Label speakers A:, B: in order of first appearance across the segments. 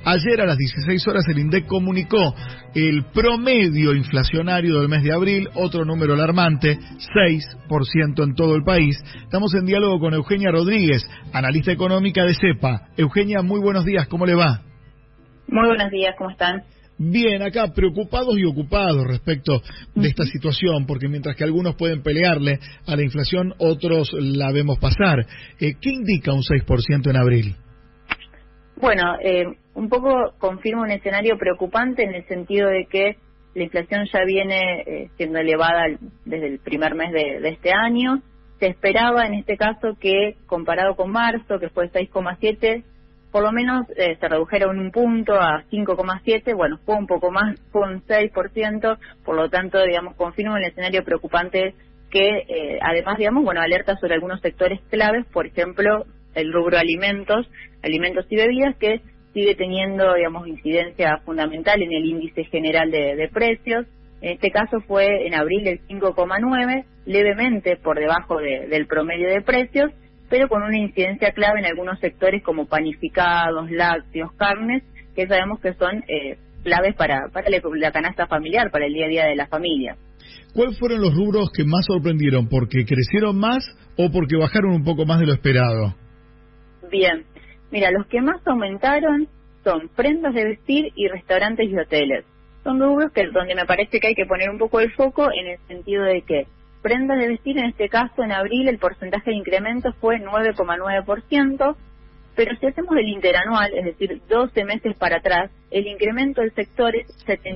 A: Ayer a las 16 horas el INDEC comunicó el promedio inflacionario del mes de abril, otro número alarmante, 6% en todo el país. Estamos en diálogo con Eugenia Rodríguez, analista económica de CEPA. Eugenia, muy buenos días, ¿cómo le va?
B: Muy buenos días, ¿cómo están?
A: Bien, acá preocupados y ocupados respecto de esta situación, porque mientras que algunos pueden pelearle a la inflación, otros la vemos pasar. ¿Qué indica un 6% en abril?
B: Bueno, un poco confirma un escenario preocupante en el sentido de que la inflación ya viene siendo elevada desde el primer mes de este año. Se esperaba en este caso que, comparado con marzo, que fue 6,7%, por lo menos se redujera un punto a 5,7%, bueno, fue un poco más, fue un 6%, por lo tanto, digamos, confirma el escenario preocupante que, además, digamos, bueno, alerta sobre algunos sectores claves, por ejemplo, el rubro alimentos y bebidas, que sigue teniendo, digamos, incidencia fundamental en el índice general de precios. En este caso fue en abril el 5,9%, levemente por debajo del promedio de precios, pero con una incidencia clave en algunos sectores como panificados, lácteos, carnes, que sabemos que son claves para la canasta familiar, para el día a día de la familia.
A: ¿Cuáles fueron los rubros que más sorprendieron? ¿Porque crecieron más o porque bajaron un poco más de lo esperado?
B: Bien, mira, los que más aumentaron son prendas de vestir y restaurantes y hoteles. Son rubros donde me parece que hay que poner un poco el foco en el sentido de que prendas de vestir, en este caso, en abril, el porcentaje de incremento fue 9,9%, pero si hacemos el interanual, es decir, 12 meses para atrás, el incremento del sector es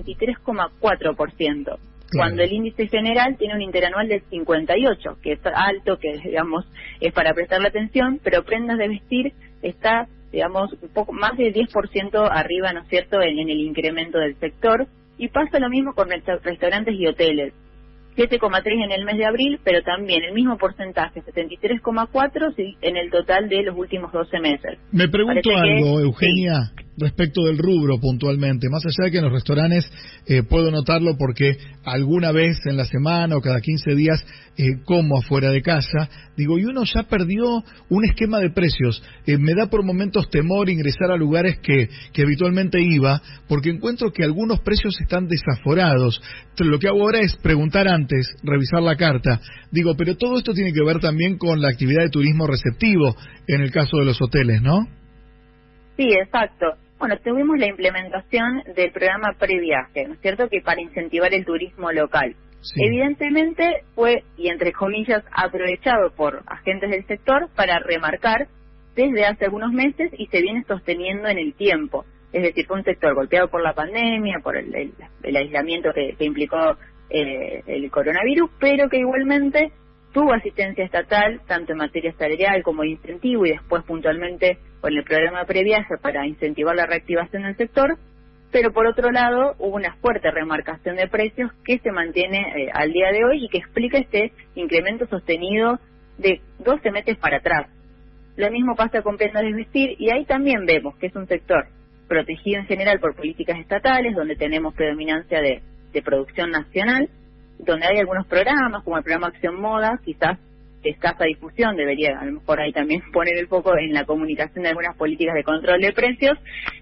B: 73,4%, cuando el índice general tiene un interanual del 58%, que es alto, que, digamos, es para prestarle atención, pero prendas de vestir está, digamos, un poco más de 10% arriba, ¿no es cierto?, en el incremento del sector, y pasa lo mismo con restaurantes y hoteles. 7,3 en el mes de abril, pero también el mismo porcentaje, 73,4 en el total de los últimos 12 meses.
A: Me pregunto algo, Eugenia, respecto del rubro puntualmente. Más allá de que en los restaurantes puedo notarlo porque alguna vez en la semana o cada 15 días como afuera de casa, digo, y uno ya perdió un esquema de precios. Me da por momentos temor ingresar a lugares que habitualmente iba, porque encuentro que algunos precios están desaforados. Entonces, lo que hago ahora es preguntar antes, revisar la carta. Digo, pero todo esto tiene que ver también con la actividad de turismo receptivo, en el caso de los hoteles, ¿no?
B: Sí, exacto. Bueno, tuvimos la implementación del programa Previaje, ¿no es cierto?, que para incentivar el turismo local. Sí. Evidentemente fue, y entre comillas, aprovechado por agentes del sector para remarcar desde hace algunos meses y se viene sosteniendo en el tiempo. Es decir, fue un sector golpeado por la pandemia, por el aislamiento que implicó el coronavirus, pero que igualmente tuvo asistencia estatal, tanto en materia salarial como de incentivo, y después puntualmente con el programa Previaje para incentivar la reactivación del sector, pero por otro lado hubo una fuerte remarcación de precios que se mantiene al día de hoy y que explica este incremento sostenido de 12 meses para atrás. Lo mismo pasa con prendas de vestir, y ahí también vemos que es un sector protegido en general por políticas estatales, donde tenemos predominancia de producción nacional, donde hay algunos programas, como el programa Acción Moda, quizás de escasa difusión, debería a lo mejor ahí también poner el foco en la comunicación de algunas políticas de control de precios.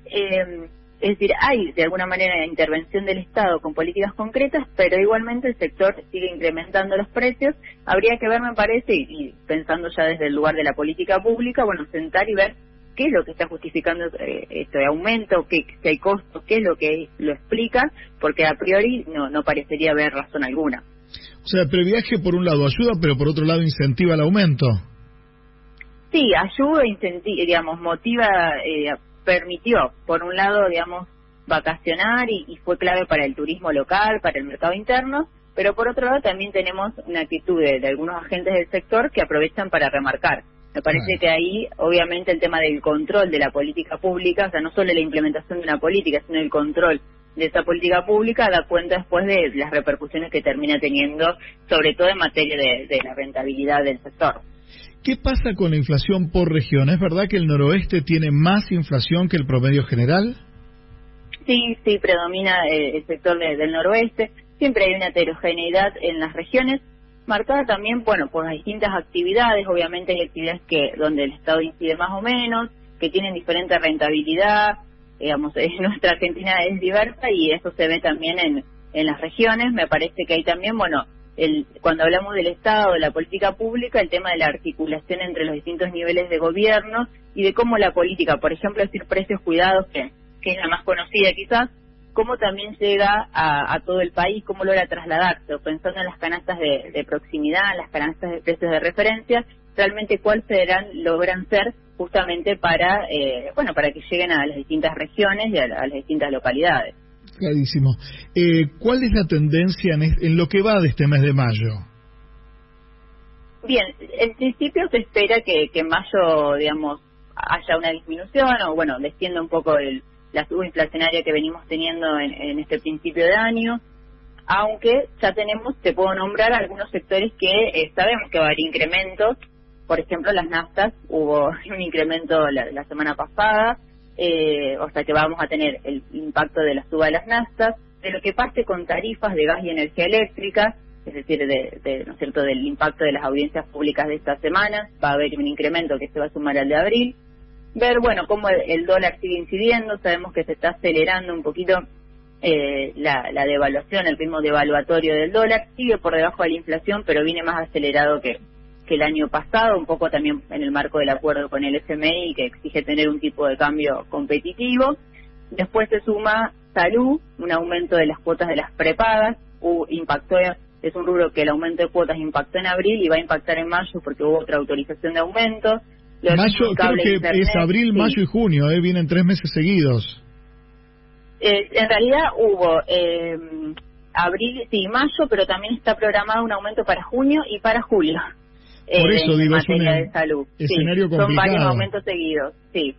B: Es decir, hay de alguna manera intervención del Estado con políticas concretas, pero igualmente el sector sigue incrementando los precios. Habría que ver, me parece, y pensando ya desde el lugar de la política pública, bueno, sentar y ver qué es lo que está justificando este aumento, si hay costos, qué es lo que lo explica, porque a priori no parecería haber razón alguna.
A: O sea, Previaje por un lado ayuda, pero por otro lado incentiva el aumento.
B: Sí, ayuda, digamos, motiva, permitió, por un lado, digamos, vacacionar y fue clave para el turismo local, para el mercado interno, pero por otro lado también tenemos una actitud de algunos agentes del sector que aprovechan para remarcar. Me parece que ahí, obviamente, el tema del control de la política pública, o sea, no solo la implementación de una política, sino el control de esa política pública, da cuenta después de las repercusiones que termina teniendo, sobre todo en materia de la rentabilidad del sector.
A: ¿Qué pasa con la inflación por región? ¿Es verdad que el noroeste tiene más inflación que el promedio general?
B: Sí, predomina el sector del noroeste. Siempre hay una heterogeneidad en las regiones, marcada también, bueno, por las distintas actividades. Obviamente hay actividades donde el Estado incide más o menos, que tienen diferente rentabilidad, digamos, nuestra Argentina es diversa y eso se ve también en las regiones. Me parece que hay también, bueno, cuando hablamos del Estado, de la política pública, el tema de la articulación entre los distintos niveles de gobierno y de cómo la política, por ejemplo, decir precios cuidados, que es la más conocida quizás, cómo también llega a todo el país, cómo logra trasladarse, o pensando en las canastas de proximidad, las canastas de precios de referencia, realmente cuáles logran ser justamente para para que lleguen a las distintas regiones y a las distintas localidades.
A: Clarísimo. ¿Cuál es la tendencia en lo que va de este mes de mayo?
B: Bien, en principio se espera que en mayo, digamos, haya una disminución o, bueno, descienda un poco la suba inflacionaria que venimos teniendo en este principio de año, aunque ya te puedo nombrar algunos sectores que sabemos que va a haber incrementos. Por ejemplo, las naftas, hubo un incremento la semana pasada, o sea que vamos a tener el impacto de la suba de las naftas, de lo que pase con tarifas de gas y energía eléctrica, es decir, ¿no es cierto?, del impacto de las audiencias públicas de esta semana. Va a haber un incremento que se va a sumar al de abril. Ver, bueno, cómo el dólar sigue incidiendo. Sabemos que se está acelerando un poquito la devaluación, el ritmo devaluatorio del dólar. Sigue por debajo de la inflación, pero viene más acelerado que el año pasado, un poco también en el marco del acuerdo con el FMI, que exige tener un tipo de cambio competitivo. Después se suma salud, un aumento de las cuotas de las prepagas, es un rubro que el aumento de cuotas impactó en abril y va a impactar en mayo porque hubo otra autorización de aumento.
A: Mayo, creo que Internet, es abril, sí. Mayo y junio, vienen 3 meses seguidos.
B: En realidad hubo abril, sí, mayo, pero también está programado un aumento para junio y para julio.
A: Por eso digo, es un
B: de salud.
A: escenario complicado.
B: Son varios aumentos seguidos, sí.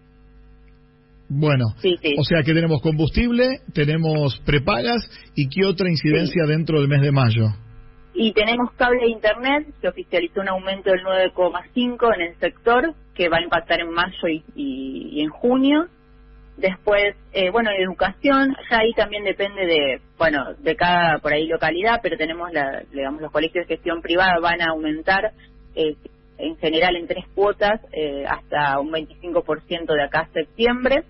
A: Bueno,
B: sí.
A: O sea que tenemos combustible, tenemos prepagas, ¿y qué otra incidencia dentro del mes de mayo?
B: Y tenemos cable de internet, que oficializó un aumento del 9,5 en el sector, que va a impactar en mayo y en junio. Después, educación, ya ahí también depende de cada, por ahí, localidad, pero tenemos los colegios de gestión privada van a aumentar en general en 3 cuotas hasta un 25% de acá a septiembre.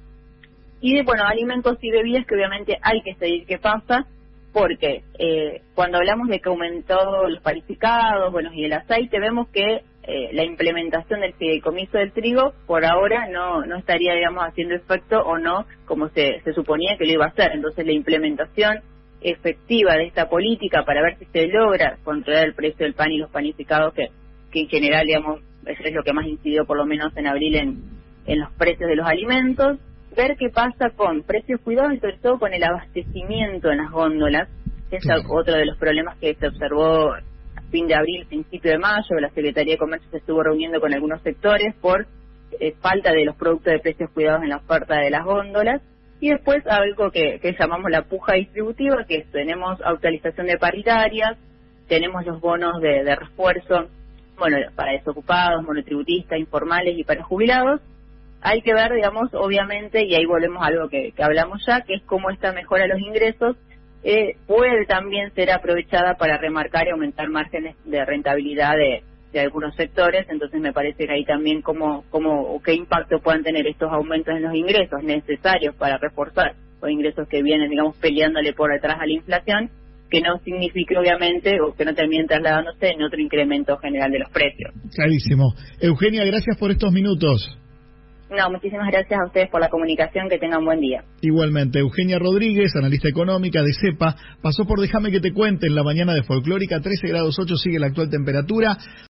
B: Y alimentos y bebidas, que obviamente hay que seguir qué pasa, porque cuando hablamos de que aumentó los panificados, y el aceite, vemos que la implementación del fideicomiso del trigo por ahora no estaría, digamos, haciendo efecto, o no como se suponía que lo iba a hacer. Entonces la implementación efectiva de esta política para ver si se logra controlar el precio del pan y los panificados, que en general, digamos, eso es lo que más incidió por lo menos en abril en los precios de los alimentos. Ver qué pasa con precios cuidados y sobre todo con el abastecimiento en las góndolas, que es otro de los problemas que se observó a fin de abril, principio de mayo. La Secretaría de Comercio se estuvo reuniendo con algunos sectores por falta de los productos de precios cuidados en la oferta de las góndolas. Y después algo que llamamos la puja distributiva, que tenemos actualización de paritarias, tenemos los bonos de refuerzo, para desocupados, monotributistas, informales y para jubilados. Hay que ver, digamos, obviamente, y ahí volvemos a algo que hablamos ya, que es cómo esta mejora de los ingresos puede también ser aprovechada para remarcar y aumentar márgenes de rentabilidad de algunos sectores. Entonces me parece que ahí también qué impacto puedan tener estos aumentos en los ingresos necesarios para reforzar los ingresos que vienen, digamos, peleándole por detrás a la inflación, que no signifique, obviamente, o que no terminen trasladándose en otro incremento general de los precios.
A: Clarísimo. Eugenia, gracias por estos minutos.
B: No, muchísimas gracias a ustedes por la comunicación, que tengan buen día.
A: Igualmente, Eugenia Rodríguez, analista económica de CEPA, pasó por Déjame que te cuente en la mañana de Folclórica. 13 grados 8 sigue la actual temperatura.